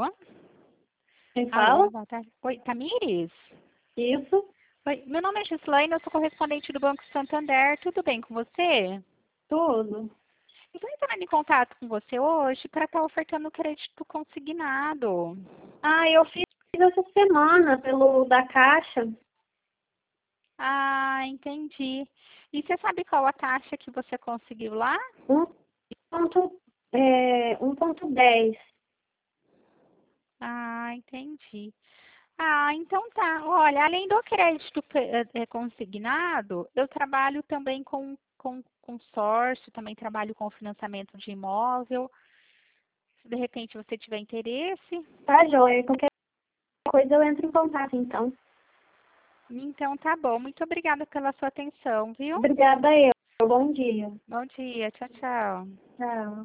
Alô? Quem Alô, fala? boa tarde. Oi, Tamires? Isso, Oi, meu nome é Gislaine, eu sou correspondente do Banco Santander. Tudo bem com você? tudo. Estou entrando em contato com você hoje para estar ofertando crédito consignado. Ah, eu fiz essa semana pelo da Caixa. Ah, entendi. E você sabe qual a taxa que você conseguiu lá? 1,10. Ah, entendi. Ah, então tá. Olha, além do crédito consignado, eu trabalho também com consórcio, também trabalho com financiamento de imóvel. Se de repente você tiver interesse, Tá, joia. Qualquer coisa eu entro em contato, então. então tá bom. Muito obrigada pela sua atenção, viu? Obrigada eu. Bom dia. Bom dia. Tchau, tchau. Tchau.